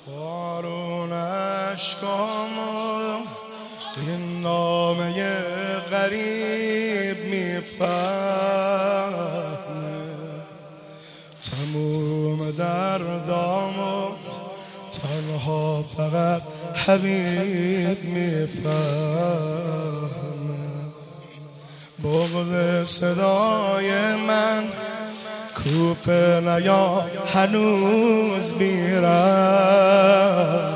بارون اشکامو این نامه غریب میفهمه، تموم دردامو تنها فقط حبیب میفهمه. بغض صدای من کوفه نیا هنوز میرم،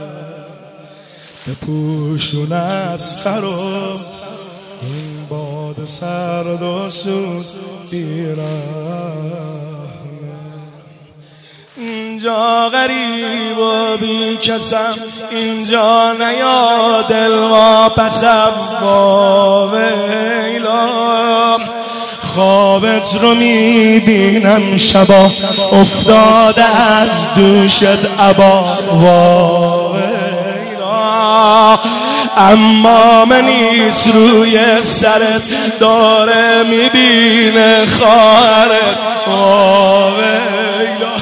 بپوشون اسقر و این باد سرد و سوز بیرم. اینجا غریب و بی کسم، اینجا نیا دل واپسم. با ویلا خوابت رو میبینم شبا افتاده از دوشت عبا. وا ویلا اما من نیست روی سرت داره میبینه خواهرت. وا ویلا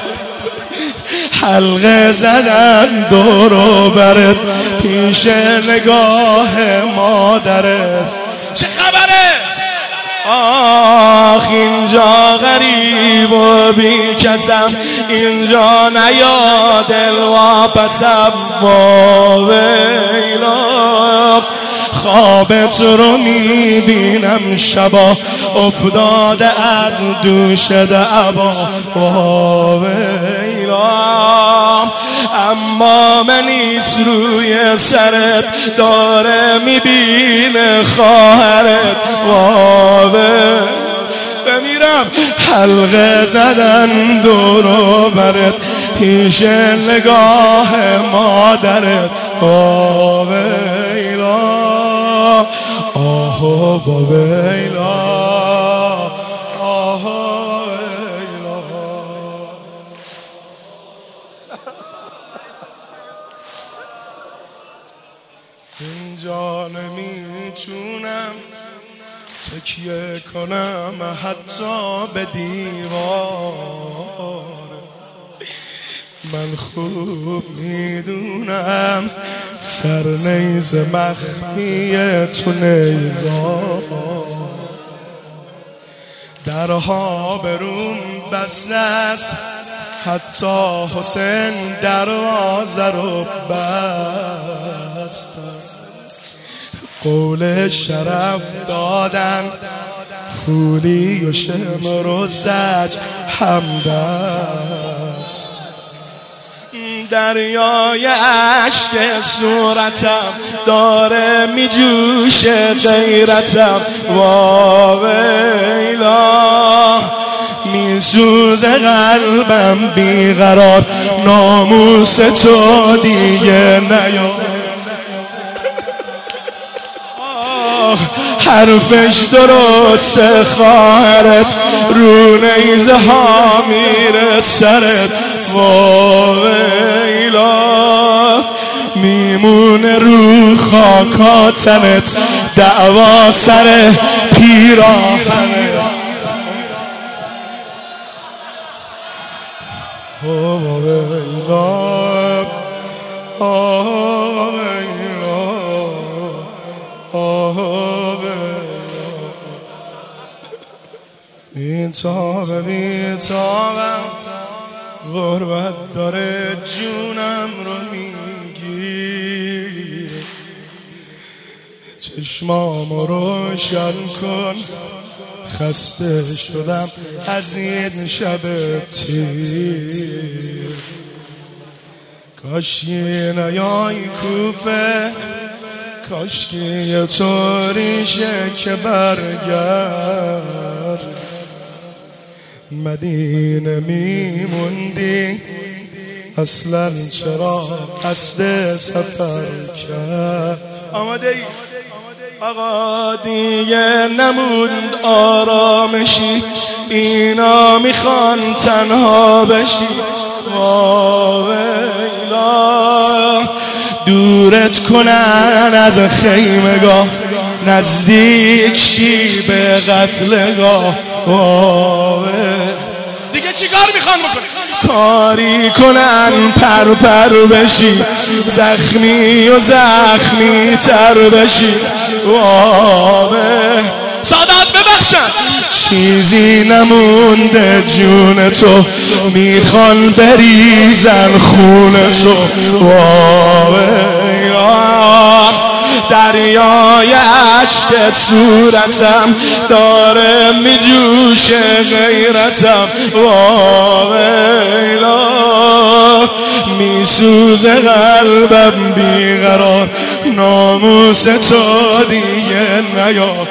حلقه زدن دور و برت پیش نگاه مادرت. چه خبره؟ آخ اینجا غریب و بی کسم، اینجا نیا دل واپسم. با ویلا خوابت رو میبینم شبا افتاده از دوشت عبا. با ویلا اما من نیست روی سرت داره میبینه خواهرت. با بمیرم حلقه زدن دور و برت پیش نگاه مادرت. با ویلا آه با ویلا آه ویلا. اینجا نمیتونم تکیه کنم حتی به دیوار، من خوب میدونم سر نیز مخفی تو نیزار. درها بروم بسته است حتی حسین دروازه رو بست. قول شرف دادن خولی و شمر و زج همدست. دریای عشق صورتم داره میجوشه غیرتم. وا ویلا میسوزه قلبم بیقرار، ناموس تو دیگه نیا. حرفش درسته خواهرت رو نیزه ها میره سرت. وا ویلا میمونه رو خاکا تنت دعوا سر پیراهنت. وا ویلا بیتابم غربت داره جونم رو میگیر. چشمامو روشن کن خسته شدم از این شب تیر. کاشکی نیای کوفه، کاشکی یه طوریشه که برگرد. مدینه میموندی اصلا چرا قصد سفر کرد. آماده ای؟ آقا دیگه نموند آرامشی، اینا میخوان تنها بشی. وا ویلا دورت کنن از خیمگاه، نزدیک شی به قتلگاه. دیگه چی کار میخوان بکنه؟ کاری کنن پر بشی، زخمی و زخمی تر بشی. سادات ببخشن چیزی نمونده جون تو، میخوان بریزن خون تو. دریای عشق صورتم داره میجوشه غیرتم. ویلا میسوزه قلبم بیقرار، ناموس تو دیگه نیار.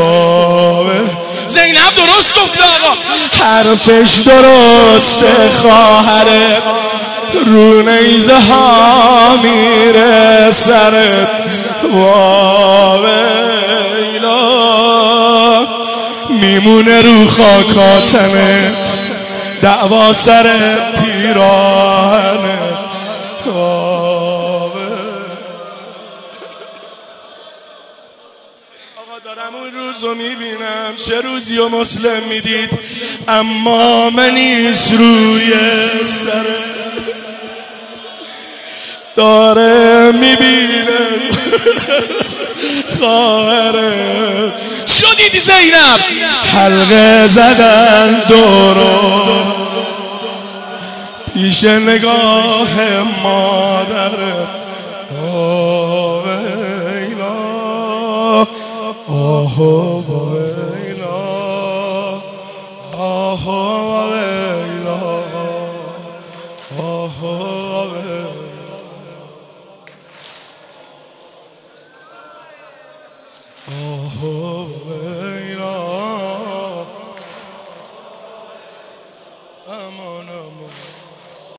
زینب درست گفت آقا، حرفش درسته خواهرت، رو نیزه ها میره سرت. ویلا میمونه رو خاکاتمت، دعوا سر پیراهنت. آقا دارم اون روزو میبینم، چه روزی و مسلم میدید، اما منیز روی سرت داره میبینه خواهرت. چی رو دیدی زینب؟ حلقه زدن دورو پیش نگاه مادرت. ویلا آه ویلا آه ویلا آه ویلا.